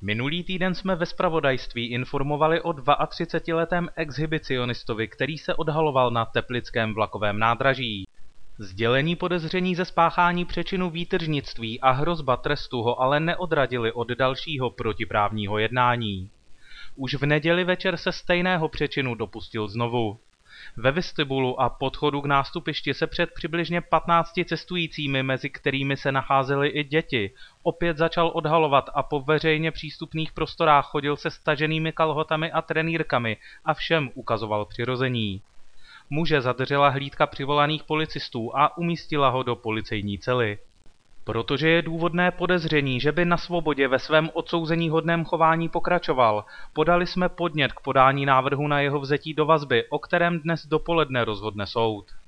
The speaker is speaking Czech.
Minulý týden jsme ve zpravodajství informovali o 32letém exhibicionistovi, který se odhaloval na teplickém vlakovém nádraží. Sdělení podezření ze spáchání přečinu výtržnictví a hrozba trestu ho ale neodradili od dalšího protiprávního jednání. Už v neděli večer se stejného přečinu dopustil znovu. Ve vestibulu a podchodu k nástupišti se před přibližně 15 cestujícími, mezi kterými se nacházely i děti, opět začal odhalovat a po veřejně přístupných prostorách chodil se staženými kalhotami a trenýrkami a všem ukazoval přirození. Muže zadržela hlídka přivolaných policistů a umístila ho do policejní cely. Protože je důvodné podezření, že by na svobodě ve svém odsouzeníhodném chování pokračoval, podali jsme podnět k podání návrhu na jeho vzetí do vazby, o kterém dnes dopoledne rozhodne soud.